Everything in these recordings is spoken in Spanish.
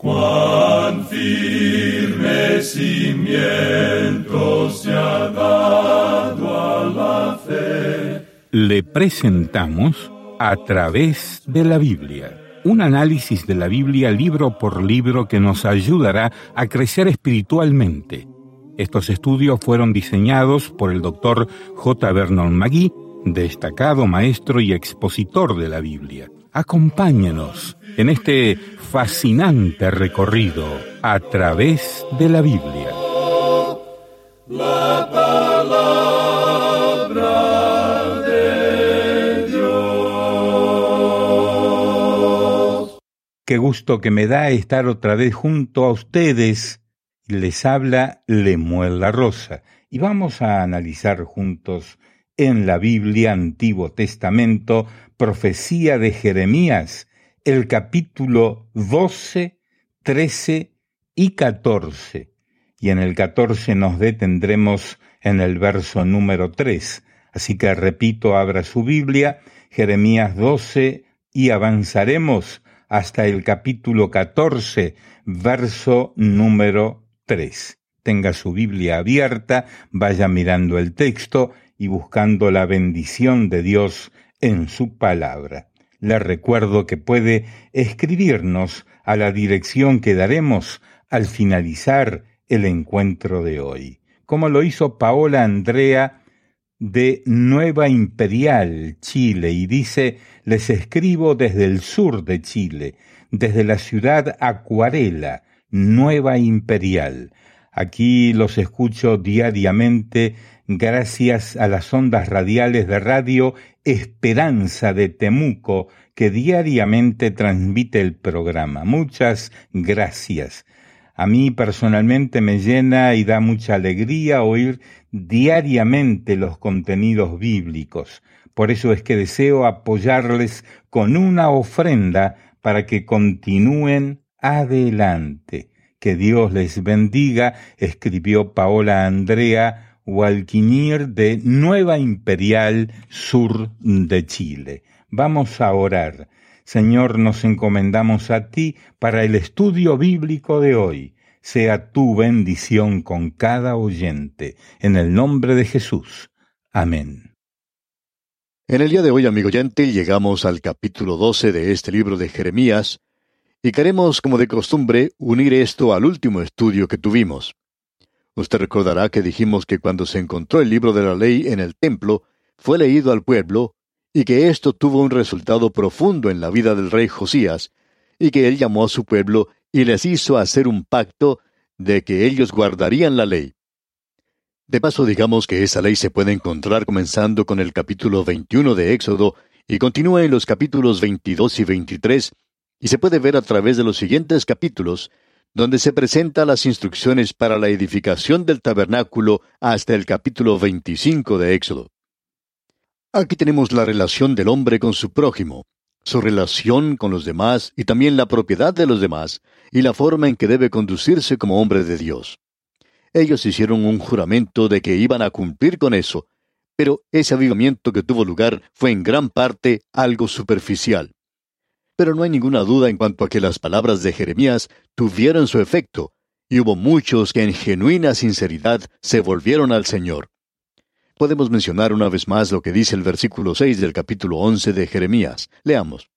Cuán firme cimiento se ha dado a la fe. Le presentamos A través de la Biblia, un análisis de la Biblia libro por libro que nos ayudará a crecer espiritualmente. Estos estudios fueron diseñados por el Dr. J. Vernon McGee, destacado maestro y expositor de la Biblia. Acompáñenos en este fascinante recorrido a través de la Biblia. La palabra de Dios. Qué gusto que me da estar otra vez junto a ustedes. Les habla Lemuel La Rosa y vamos a analizar juntos en la Biblia Antiguo Testamento, profecía de Jeremías, el capítulo 12, 13 y 14. Y en el 14 nos detendremos en el verso número 3. Así que repito, abra su Biblia, Jeremías 12, y avanzaremos hasta el capítulo 14, verso número 3. Tenga su Biblia abierta, vaya mirando el texto y buscando la bendición de Dios en su palabra. Le recuerdo que puede escribirnos a la dirección que daremos al finalizar el encuentro de hoy, como lo hizo Paola Andrea de Nueva Imperial, Chile, y dice: les escribo desde el sur de Chile, desde la ciudad Acuarela, Nueva Imperial. Aquí los escucho diariamente gracias a las ondas radiales de Radio Esperanza de Temuco, que diariamente transmite el programa. Muchas gracias. A mí personalmente me llena y da mucha alegría oír diariamente los contenidos bíblicos. Por eso es que deseo apoyarles con una ofrenda para que continúen adelante. Que Dios les bendiga, escribió Paola Andrea Walquinir de Nueva Imperial, sur de Chile. Vamos a orar. Señor, nos encomendamos a ti para el estudio bíblico de hoy. Sea tu bendición con cada oyente. En el nombre de Jesús. Amén. En el día de hoy, amigo oyente, llegamos al capítulo 12 de este libro de Jeremías, y queremos, como de costumbre, unir esto al último estudio que tuvimos. Usted recordará que dijimos que cuando se encontró el libro de la ley en el templo, fue leído al pueblo, y que esto tuvo un resultado profundo en la vida del rey Josías, y que él llamó a su pueblo y les hizo hacer un pacto de que ellos guardarían la ley. De paso, digamos que esa ley se puede encontrar comenzando con el capítulo 21 de Éxodo, y continúa en los capítulos 22 y 23, y se puede ver a través de los siguientes capítulos, donde se presentan las instrucciones para la edificación del tabernáculo hasta el capítulo 25 de Éxodo. Aquí tenemos la relación del hombre con su prójimo, su relación con los demás y también la propiedad de los demás, y la forma en que debe conducirse como hombre de Dios. Ellos hicieron un juramento de que iban a cumplir con eso, pero ese avivamiento que tuvo lugar fue en gran parte algo superficial. Pero no hay ninguna duda en cuanto a que las palabras de Jeremías tuvieron su efecto, y hubo muchos que en genuina sinceridad se volvieron al Señor. Podemos mencionar una vez más lo que dice el versículo 6 del capítulo 11 de Jeremías. Leamos.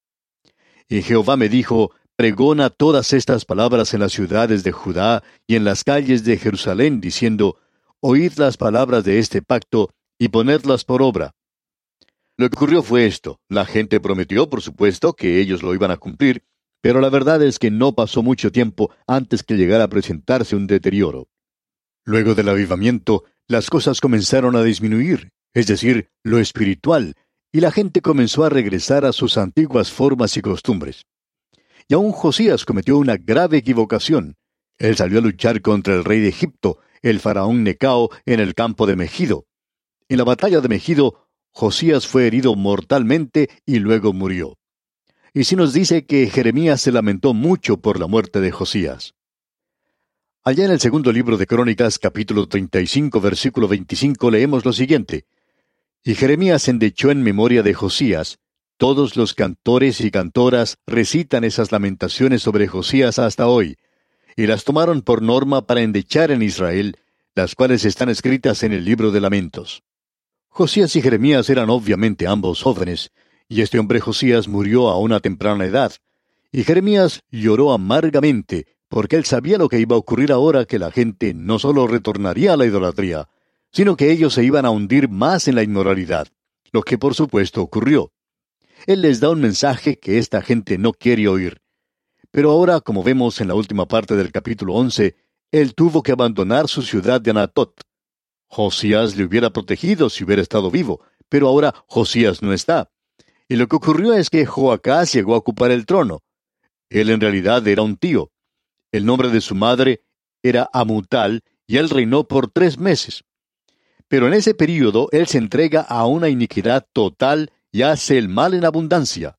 Y Jehová me dijo: pregona todas estas palabras en las ciudades de Judá y en las calles de Jerusalén, diciendo: oíd las palabras de este pacto y ponedlas por obra. Lo que ocurrió fue esto. La gente prometió, por supuesto, que ellos lo iban a cumplir, pero la verdad es que no pasó mucho tiempo antes que llegara a presentarse un deterioro. Luego del avivamiento, las cosas comenzaron a disminuir, es decir, lo espiritual, y la gente comenzó a regresar a sus antiguas formas y costumbres. Y aún Josías cometió una grave equivocación. Él salió a luchar contra el rey de Egipto, el faraón Necao, en el campo de Megido. En la batalla de Megido, Josías fue herido mortalmente y luego murió. Y sí nos dice que Jeremías se lamentó mucho por la muerte de Josías. Allá en el segundo libro de Crónicas, capítulo 35, versículo 25, leemos lo siguiente. Y Jeremías endechó en memoria de Josías Todos los cantores y cantoras recitan esas lamentaciones sobre Josías hasta hoy, y las tomaron por norma para endechar en Israel, las cuales están escritas en el libro de Lamentos. Josías y Jeremías eran obviamente ambos jóvenes, y este hombre Josías murió a una temprana edad, y Jeremías lloró amargamente, porque él sabía lo que iba a ocurrir ahora, que la gente no solo retornaría a la idolatría, sino que ellos se iban a hundir más en la inmoralidad, lo que por supuesto ocurrió. Él les da un mensaje que esta gente no quiere oír. Pero ahora, como vemos en la última parte del capítulo 11, él tuvo que abandonar su ciudad de Anatot. Josías le hubiera protegido si hubiera estado vivo, pero ahora Josías no está. Y lo que ocurrió es que Joacás llegó a ocupar el trono. Él en realidad era un tío. El nombre de su madre era Amutal, y él reinó por 3 meses. Pero en ese período él se entrega a una iniquidad total y hace el mal en abundancia.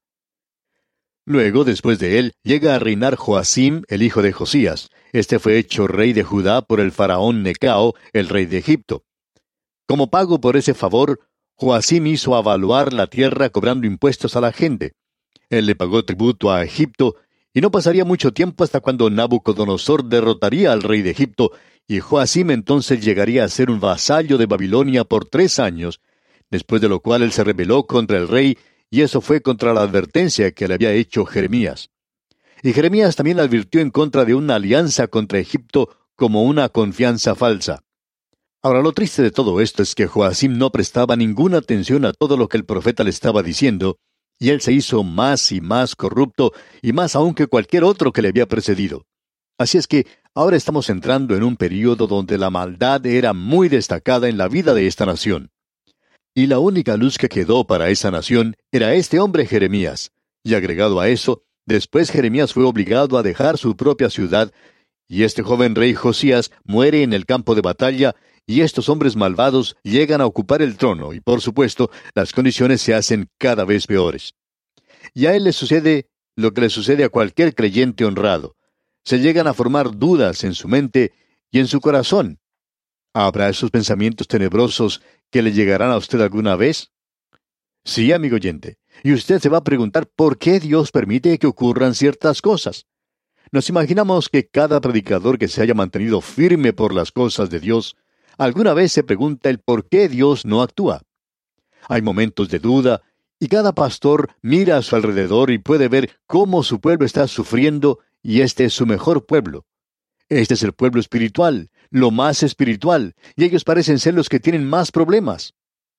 Luego, después de él, llega a reinar Joacim, el hijo de Josías. Este fue hecho rey de Judá por el faraón Necao, el rey de Egipto. Como pago por ese favor, Joacim hizo avaluar la tierra cobrando impuestos a la gente. Él le pagó tributo a Egipto, y no pasaría mucho tiempo hasta cuando Nabucodonosor derrotaría al rey de Egipto, y Joacim entonces llegaría a ser un vasallo de Babilonia por 3 años, después de lo cual él se rebeló contra el rey, y eso fue contra la advertencia que le había hecho Jeremías. Y Jeremías también advirtió en contra de una alianza contra Egipto como una confianza falsa. Ahora, lo triste de todo esto es que Joacim no prestaba ninguna atención a todo lo que el profeta le estaba diciendo, y él se hizo más y más corrupto, y más aún que cualquier otro que le había precedido. Así es que ahora estamos entrando en un período donde la maldad era muy destacada en la vida de esta nación. Y la única luz que quedó para esa nación era este hombre Jeremías. Y agregado a eso, después Jeremías fue obligado a dejar su propia ciudad, y este joven rey Josías muere en el campo de batalla, y estos hombres malvados llegan a ocupar el trono, y por supuesto, las condiciones se hacen cada vez peores. Y a él le sucede lo que le sucede a cualquier creyente honrado. Se llegan a formar dudas en su mente y en su corazón. ¿Habrá esos pensamientos tenebrosos que le llegarán a usted alguna vez? Sí, amigo oyente. Y usted se va a preguntar por qué Dios permite que ocurran ciertas cosas. Nos imaginamos que cada predicador que se haya mantenido firme por las cosas de Dios, alguna vez se pregunta el por qué Dios no actúa. Hay momentos de duda, y cada pastor mira a su alrededor y puede ver cómo su pueblo está sufriendo, y este es su mejor pueblo. Este es el pueblo espiritual, lo más espiritual, y ellos parecen ser los que tienen más problemas.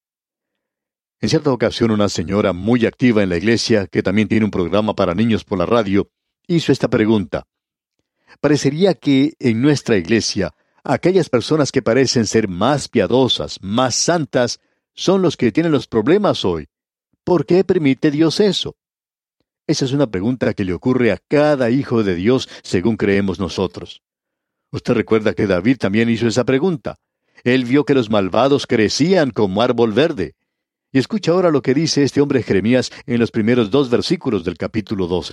En cierta ocasión, una señora muy activa en la iglesia, que también tiene un programa para niños por la radio, hizo esta pregunta. Parecería que en nuestra iglesia, aquellas personas que parecen ser más piadosas, más santas, son los que tienen los problemas hoy. ¿Por qué permite Dios eso? Esa es una pregunta que le ocurre a cada hijo de Dios, según creemos nosotros. Usted recuerda que David también hizo esa pregunta. Él vio que los malvados crecían como árbol verde. Y escucha ahora lo que dice este hombre Jeremías en los primeros 2 versículos del capítulo 12.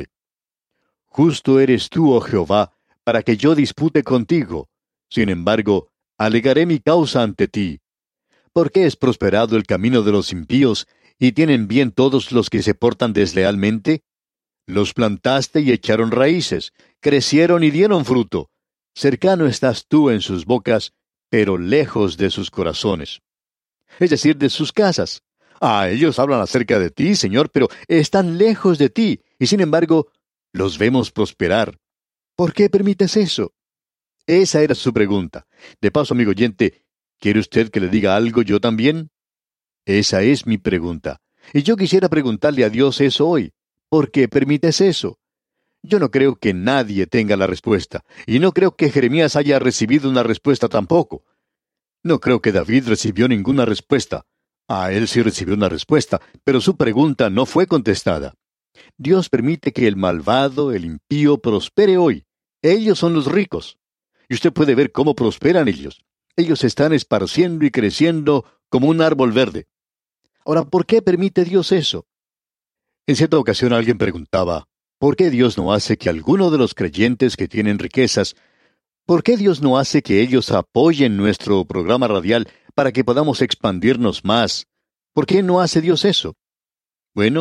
Justo eres tú, oh Jehová, para que yo dispute contigo. Sin embargo, alegaré mi causa ante ti. ¿Por qué es prosperado el camino de los impíos, y tienen bien todos los que se portan deslealmente? Los plantaste y echaron raíces, crecieron y dieron fruto. Cercano estás tú en sus bocas, pero lejos de sus corazones. Es decir, de sus casas. Ellos hablan acerca de ti, Señor, pero están lejos de ti, y sin embargo, los vemos prosperar. ¿Por qué permites eso? Esa era su pregunta. De paso, amigo oyente, ¿quiere usted que le diga algo yo también? Esa es mi pregunta. Y yo quisiera preguntarle a Dios eso hoy. ¿Por qué permites eso? Yo no creo que nadie tenga la respuesta, y no creo que Jeremías haya recibido una respuesta tampoco. No creo que David recibió ninguna respuesta. Él sí recibió una respuesta, pero su pregunta no fue contestada. Dios permite que el malvado, el impío, prospere hoy. Ellos son los ricos. Y usted puede ver cómo prosperan ellos. Ellos están esparciendo y creciendo como un árbol verde. Ahora, ¿por qué permite Dios eso? En cierta ocasión alguien preguntaba, ¿por qué Dios no hace que alguno de los creyentes que tienen riquezas, ¿por qué Dios no hace que ellos apoyen nuestro programa radial para que podamos expandirnos más? ¿Por qué no hace Dios eso? Bueno,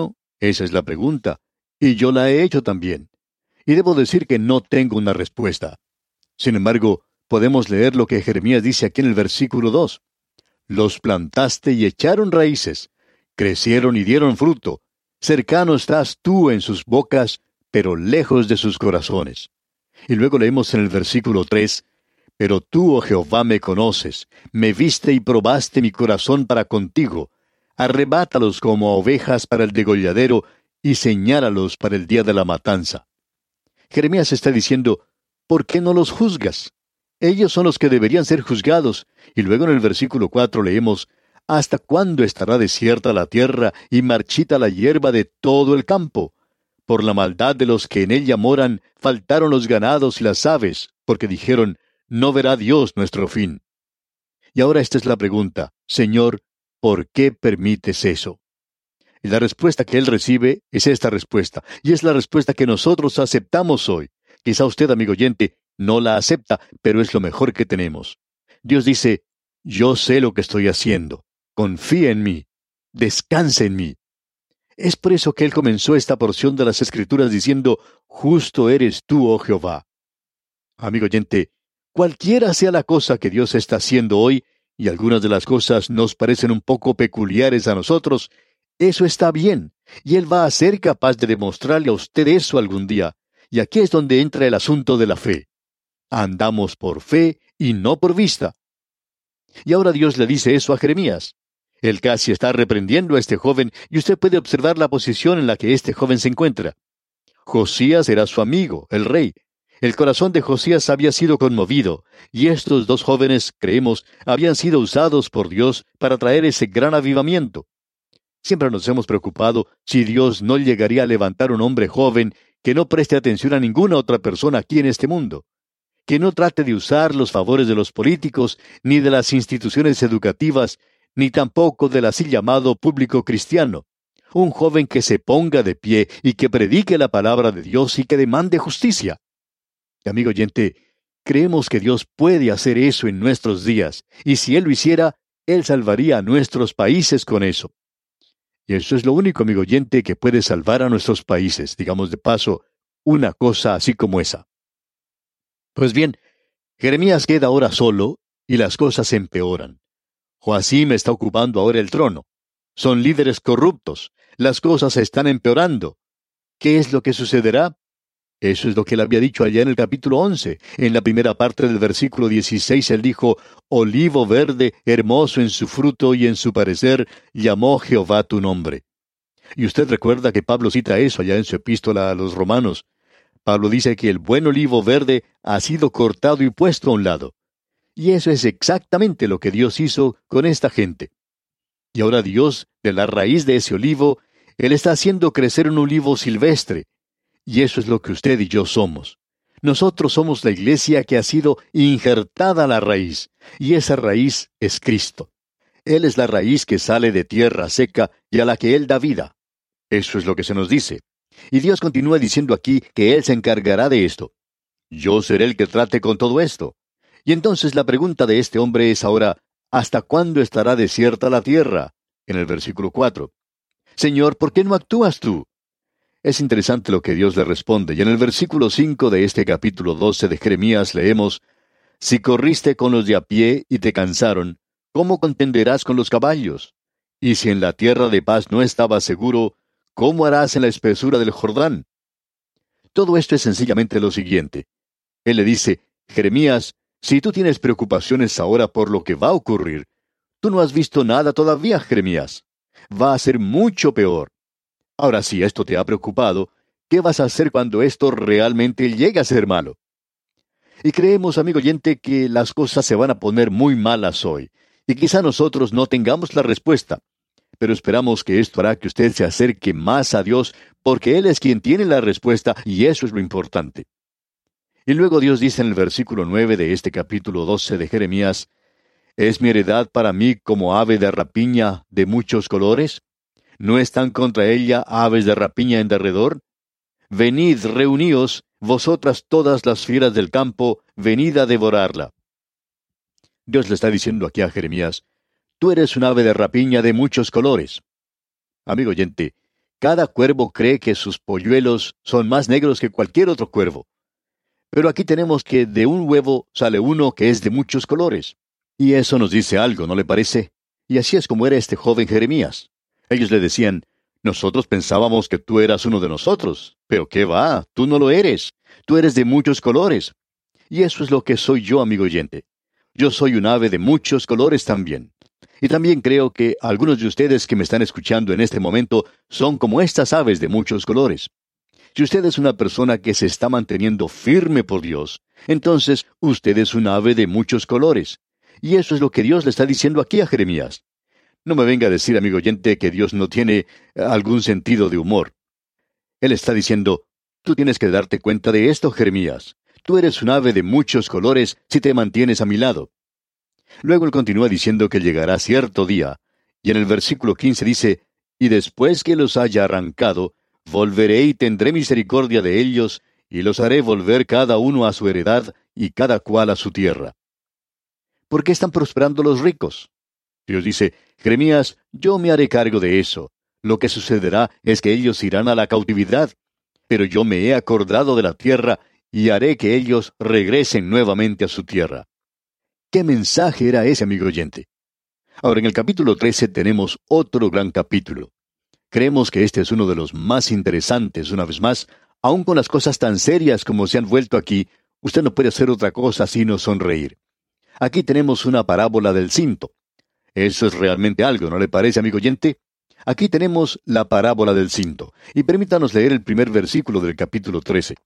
Esa es la pregunta, y yo la he hecho también. Y debo decir que no tengo una respuesta. Sin embargo, podemos leer lo que Jeremías dice aquí en el versículo 2. Los plantaste y echaron raíces, crecieron y dieron fruto. Cercano estás tú en sus bocas, pero lejos de sus corazones. Y luego leemos en el versículo 3, pero tú, oh Jehová, me conoces, me viste y probaste mi corazón para contigo. Arrebátalos como a ovejas para el degolladero, y señálalos para el día de la matanza. Jeremías está diciendo, ¿por qué no los juzgas? Ellos son los que deberían ser juzgados. Y luego en el versículo 4 leemos, ¿hasta cuándo estará desierta la tierra y marchita la hierba de todo el campo? Por la maldad de los que en ella moran, faltaron los ganados y las aves, porque dijeron, no verá Dios nuestro fin. Y ahora esta es la pregunta, Señor, ¿por qué permites eso? Y la respuesta que él recibe es esta respuesta, y es la respuesta que nosotros aceptamos hoy. Quizá usted, amigo oyente, no la acepta, pero es lo mejor que tenemos. Dios dice, yo sé lo que estoy haciendo, confía en mí, descansa en mí. Es por eso que él comenzó esta porción de las Escrituras diciendo, justo eres tú, oh Jehová. Amigo oyente, cualquiera sea la cosa que Dios está haciendo hoy, y algunas de las cosas nos parecen un poco peculiares a nosotros, eso está bien, y Él va a ser capaz de demostrarle a usted eso algún día. Y aquí es donde entra el asunto de la fe. Andamos por fe y no por vista. Y ahora Dios le dice eso a Jeremías. Él casi está reprendiendo a este joven, y usted puede observar la posición en la que este joven se encuentra. Josías era su amigo, el rey. El corazón de Josías había sido conmovido, y estos dos jóvenes, creemos, habían sido usados por Dios para traer ese gran avivamiento. Siempre nos hemos preocupado si Dios no llegaría a levantar un hombre joven que no preste atención a ninguna otra persona aquí en este mundo, que no trate de usar los favores de los políticos, ni de las instituciones educativas, ni tampoco del así llamado público cristiano. Un joven que se ponga de pie y que predique la palabra de Dios y que demande justicia. Amigo oyente, creemos que Dios puede hacer eso en nuestros días, y si Él lo hiciera, Él salvaría a nuestros países con eso. Y eso es lo único, amigo oyente, que puede salvar a nuestros países, digamos de paso, una cosa así como esa. Pues bien, Jeremías queda ahora solo, y las cosas empeoran. Joacim está ocupando ahora el trono. Son líderes corruptos. Las cosas se están empeorando. ¿Qué es lo que sucederá? Eso es lo que él había dicho allá en el capítulo 11. En la primera parte del versículo 16 él dijo, olivo verde, hermoso en su fruto y en su parecer, llamó Jehová tu nombre. Y usted recuerda que Pablo cita eso allá en su epístola a los Romanos. Pablo dice que el buen olivo verde ha sido cortado y puesto a un lado. Y eso es exactamente lo que Dios hizo con esta gente. Y ahora Dios, de la raíz de ese olivo, Él está haciendo crecer un olivo silvestre. Y eso es lo que usted y yo somos. Nosotros somos la iglesia que ha sido injertada a la raíz, y esa raíz es Cristo. Él es la raíz que sale de tierra seca y a la que Él da vida. Eso es lo que se nos dice. Y Dios continúa diciendo aquí que Él se encargará de esto. Yo seré el que trate con todo esto. Y entonces la pregunta de este hombre es ahora, ¿hasta cuándo estará desierta la tierra? En el versículo 4. Señor, ¿por qué no actúas tú? Es interesante lo que Dios le responde, y en el versículo 5 de este capítulo 12 de Jeremías leemos, si corriste con los de a pie y te cansaron, ¿cómo contenderás con los caballos? Y si en la tierra de paz no estabas seguro, ¿cómo harás en la espesura del Jordán? Todo esto es sencillamente lo siguiente. Él le dice, Jeremías, si tú tienes preocupaciones ahora por lo que va a ocurrir, tú no has visto nada todavía, Jeremías. Va a ser mucho peor. Ahora, si esto te ha preocupado, ¿qué vas a hacer cuando esto realmente llegue a ser malo? Y creemos, amigo oyente, que las cosas se van a poner muy malas hoy, y quizá nosotros no tengamos la respuesta, pero esperamos que esto hará que usted se acerque más a Dios, porque Él es quien tiene la respuesta, y eso es lo importante. Y luego Dios dice en el versículo 9 de este capítulo 12 de Jeremías, ¿es mi heredad para mí como ave de rapiña de muchos colores? ¿No están contra ella aves de rapiña en derredor? Venid, reuníos, vosotras todas las fieras del campo, venid a devorarla. Dios le está diciendo aquí a Jeremías, tú eres un ave de rapiña de muchos colores. Amigo oyente, Cada cuervo cree que sus polluelos son más negros que cualquier otro cuervo. Pero aquí tenemos que de un huevo sale uno que es de muchos colores. Y eso nos dice algo, ¿no le parece? Y así es como era este joven Jeremías. Ellos le decían, nosotros pensábamos que tú eras uno de nosotros, pero qué va, tú no lo eres. Tú eres de muchos colores. Y eso es lo que soy yo, amigo oyente. Yo soy un ave de muchos colores también. Y también creo que algunos de ustedes que me están escuchando en este momento son como estas aves de muchos colores. Si usted es una persona que se está manteniendo firme por Dios, entonces usted es un ave de muchos colores. Y eso es lo que Dios le está diciendo aquí a Jeremías. No me venga a decir, amigo oyente, que Dios no tiene algún sentido de humor. Él está diciendo, tú tienes que darte cuenta de esto, Jeremías. Tú eres un ave de muchos colores si te mantienes a mi lado. Luego él continúa diciendo que llegará cierto día, y en el versículo 15 dice, y después que los haya arrancado, volveré y tendré misericordia de ellos, y los haré volver cada uno a su heredad, y cada cual a su tierra. ¿Por qué están prosperando los ricos? Dios dice, Jeremías, yo me haré cargo de eso. Lo que sucederá es que ellos irán a la cautividad, pero yo me he acordado de la tierra, y haré que ellos regresen nuevamente a su tierra. ¿Qué mensaje era ese, amigo oyente? Ahora, en el capítulo 13 tenemos otro gran capítulo. Creemos que este es uno de los más interesantes, una vez más, aun con las cosas tan serias como se han vuelto aquí, usted no puede hacer otra cosa sino sonreír. Aquí tenemos una parábola del cinto. Eso es realmente algo, ¿no le parece, amigo oyente? Aquí tenemos la parábola del cinto, y permítanos leer el primer versículo del capítulo 13.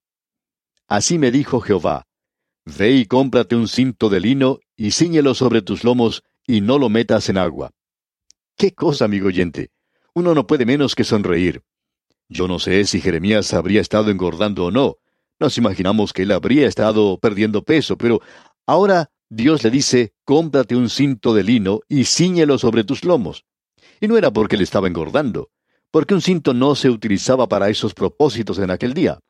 Así me dijo Jehová, ve y cómprate un cinto de lino, y cíñelo sobre tus lomos, y no lo metas en agua. ¿Qué cosa, amigo oyente? Uno no puede menos que sonreír. Yo no sé si Jeremías habría estado engordando o no. Nos imaginamos que él habría estado perdiendo peso, pero ahora Dios le dice, cómprate un cinto de lino y cíñelo sobre tus lomos. Y no era porque él estaba engordando, porque un cinto no se utilizaba para esos propósitos en aquel día.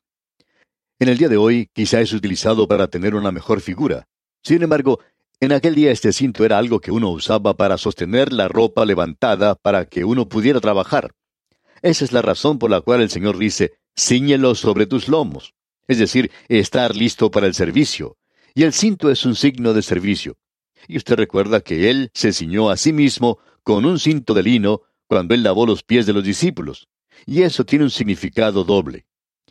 En el día de hoy quizá es utilizado para tener una mejor figura. Sin embargo, en aquel día este cinto era algo que uno usaba para sostener la ropa levantada para que uno pudiera trabajar. Esa es la razón por la cual el Señor dice, cíñelo sobre tus lomos. Es decir, estar listo para el servicio. Y el cinto es un signo de servicio. Y usted recuerda que Él se ciñó a sí mismo con un cinto de lino cuando Él lavó los pies de los discípulos. Y eso tiene un significado doble.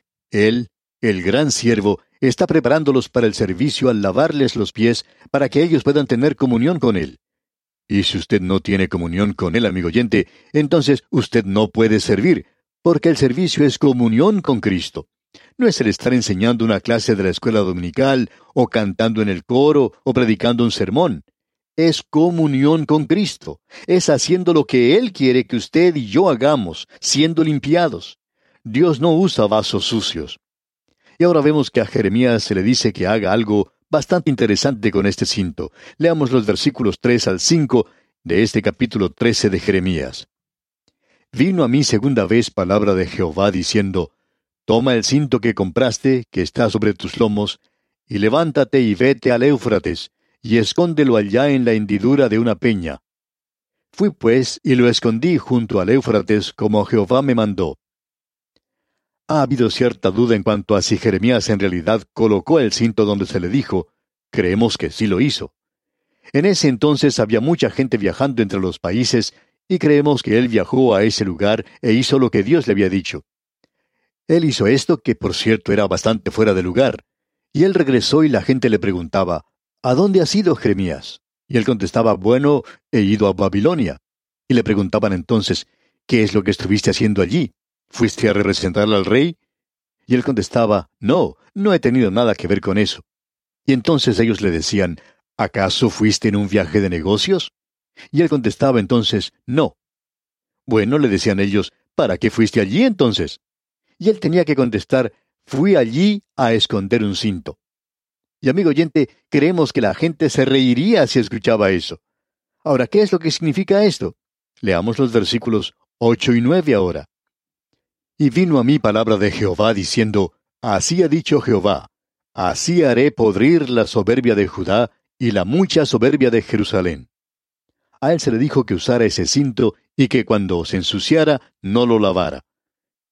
Él, el gran siervo, está preparándolos para el servicio al lavarles los pies para que ellos puedan tener comunión con Él. Y si usted no tiene comunión con Él, amigo oyente, entonces usted no puede servir, porque el servicio es comunión con Cristo. No es el estar enseñando una clase de la escuela dominical, o cantando en el coro, o predicando un sermón. Es comunión con Cristo. Es haciendo lo que Él quiere que usted y yo hagamos, siendo limpiados. Dios no usa vasos sucios. Y ahora vemos que a Jeremías se le dice que haga algo bastante interesante con este cinto. Leamos los versículos 3 al 5 de este capítulo 13 de Jeremías. Vino a mí segunda vez palabra de Jehová diciendo, toma el cinto que compraste, que está sobre tus lomos, y levántate y vete al Éufrates, y escóndelo allá en la hendidura de una peña. Fui pues y lo escondí junto al Éufrates como Jehová me mandó. Ha habido cierta duda en cuanto a si Jeremías en realidad colocó el cinto donde se le dijo. Creemos que sí lo hizo. En ese entonces había mucha gente viajando entre los países, y creemos que él viajó a ese lugar e hizo lo que Dios le había dicho. Él hizo esto, que por cierto era bastante fuera de lugar. Y él regresó y la gente le preguntaba, ¿a dónde has ido, Jeremías? Y él contestaba, bueno, he ido a Babilonia. Y le preguntaban entonces, ¿qué es lo que estuviste haciendo allí? ¿Fuiste a representar al rey? Y él contestaba, no he tenido nada que ver con eso. Y entonces ellos le decían, ¿acaso fuiste en un viaje de negocios? Y él contestaba entonces, no. Bueno, le decían ellos, ¿para qué fuiste allí entonces? Y él tenía que contestar, fui allí a esconder un cinto. Y amigo oyente, creemos que la gente se reiría si escuchaba eso. Ahora, ¿qué es lo que significa esto? Leamos los versículos 8 y 9 ahora. Y vino a mí palabra de Jehová diciendo, así ha dicho Jehová, así haré podrir la soberbia de Judá y la mucha soberbia de Jerusalén. A él se le dijo que usara ese cinto y que cuando se ensuciara no lo lavara.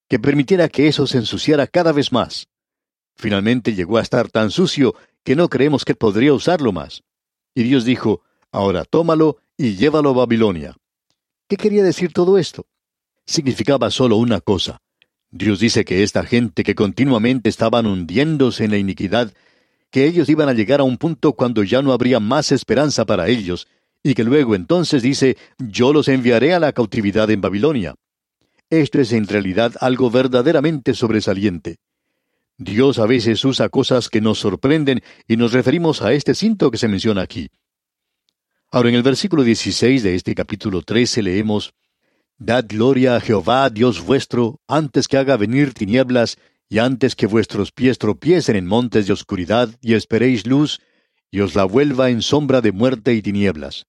que permitiera que eso se ensuciara cada vez más. Finalmente llegó a estar tan sucio que no creemos que él podría usarlo más. Y Dios dijo, ahora tómalo y llévalo a Babilonia. ¿Qué quería decir todo esto? Significaba solo una cosa. Dios dice que esta gente que continuamente estaban hundiéndose en la iniquidad, que ellos iban a llegar a un punto cuando ya no habría más esperanza para ellos, y que luego entonces dice, yo los enviaré a la cautividad en Babilonia. Esto es en realidad algo verdaderamente sobresaliente. Dios a veces usa cosas que nos sorprenden y nos referimos a este cinto que se menciona aquí. Ahora en el versículo 16 de este capítulo 13 leemos, Dad gloria a Jehová, Dios vuestro, antes que haga venir tinieblas, y antes que vuestros pies tropiecen en montes de oscuridad, y esperéis luz, y os la vuelva en sombra de muerte y tinieblas.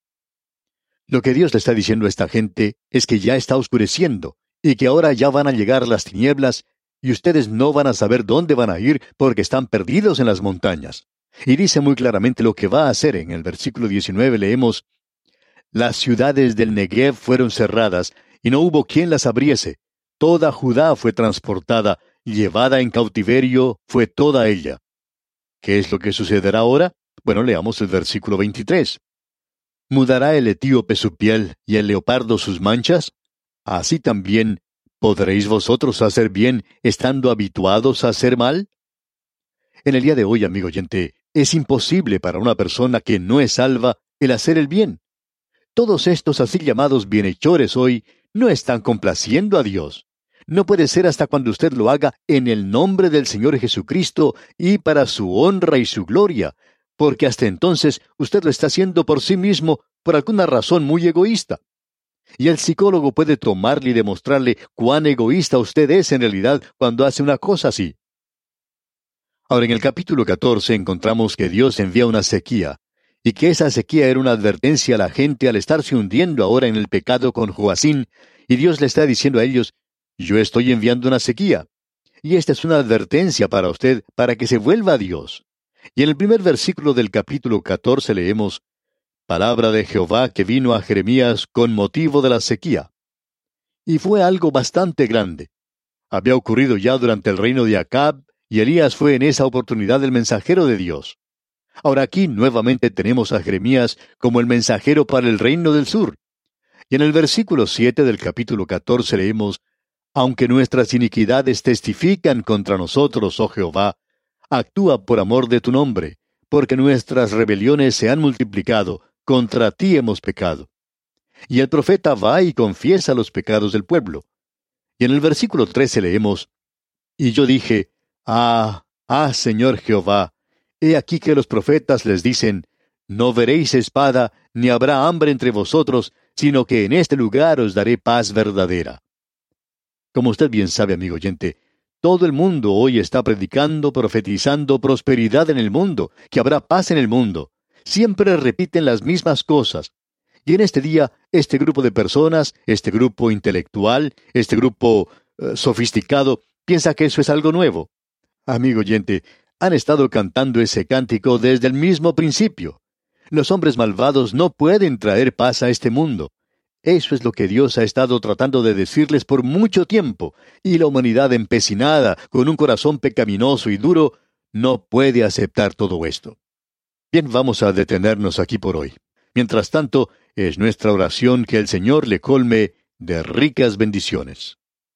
Lo que Dios le está diciendo a esta gente es que ya está oscureciendo, y que ahora ya van a llegar las tinieblas, y ustedes no van a saber dónde van a ir porque están perdidos en las montañas. Y dice muy claramente lo que va a hacer. En el versículo 19 leemos, Las ciudades del Negev fueron cerradas, y no hubo quien las abriese. Toda Judá fue transportada, llevada en cautiverio fue toda ella. ¿Qué es lo que sucederá ahora? Bueno, leamos el versículo 23. ¿Mudará el etíope su piel y el leopardo sus manchas? Así también, ¿podréis vosotros hacer bien estando habituados a hacer mal? En el día de hoy, amigo oyente, es imposible para una persona que no es salva el hacer el bien. Todos estos así llamados bienhechores hoy no están complaciendo a Dios. No puede ser hasta cuando usted lo haga en el nombre del Señor Jesucristo y para su honra y su gloria, porque hasta entonces usted lo está haciendo por sí mismo por alguna razón muy egoísta. Y el psicólogo puede tomarle y demostrarle cuán egoísta usted es en realidad cuando hace una cosa así. Ahora, en el capítulo 14 encontramos que Dios envía una sequía, y que esa sequía era una advertencia a la gente al estarse hundiendo ahora en el pecado con Joacín, y Dios le está diciendo a ellos, yo estoy enviando una sequía. Y esta es una advertencia para usted, para que se vuelva a Dios. Y en el primer versículo del capítulo 14 leemos, Palabra de Jehová que vino a Jeremías con motivo de la sequía. Y fue algo bastante grande. Había ocurrido ya durante el reino de Acab, y Elías fue en esa oportunidad el mensajero de Dios. Ahora aquí nuevamente tenemos a Jeremías como el mensajero para el reino del sur. Y en el versículo 7 del capítulo 14 leemos, Aunque nuestras iniquidades testifican contra nosotros, oh Jehová, actúa por amor de tu nombre, porque nuestras rebeliones se han multiplicado, contra ti hemos pecado. Y el profeta va y confiesa los pecados del pueblo. Y en el versículo 13 leemos, Y yo dije, Señor Jehová, he aquí que los profetas les dicen, no veréis espada, ni habrá hambre entre vosotros, sino que en este lugar os daré paz verdadera. Como usted bien sabe, amigo oyente, todo el mundo hoy está predicando, profetizando prosperidad en el mundo, que habrá paz en el mundo. Siempre repiten las mismas cosas. Y en este día, este grupo de personas, este grupo intelectual, este grupo sofisticado, piensa que eso es algo nuevo. Amigo oyente, han estado cantando ese cántico desde el mismo principio. Los hombres malvados no pueden traer paz a este mundo. Eso es lo que Dios ha estado tratando de decirles por mucho tiempo, y la humanidad empecinada, con un corazón pecaminoso y duro, no puede aceptar todo esto. Bien, vamos a detenernos aquí por hoy. Mientras tanto, es nuestra oración que el Señor le colme de ricas bendiciones.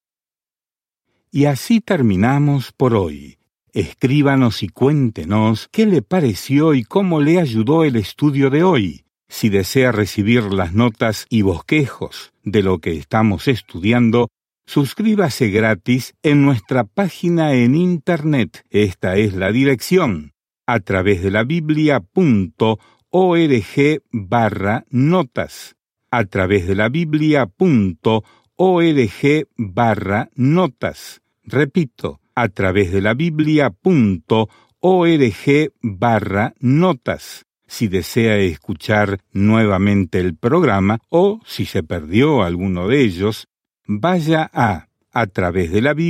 Y así terminamos por hoy. Escríbanos y cuéntenos qué le pareció y cómo le ayudó el estudio de hoy. Si desea recibir las notas y bosquejos de lo que estamos estudiando, suscríbase gratis en nuestra página en Internet. Esta es la dirección, a través de la biblia.org/notas. A través de la biblia.org/notas. Repito, a través de la biblia.org/notas. Si desea escuchar nuevamente el programa o si se perdió alguno de ellos, vaya a través de la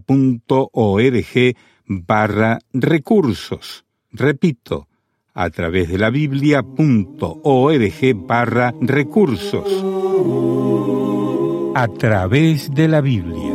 biblia.org/recursos. Repito, a través de la biblia.org/recursos. A través de la Biblia.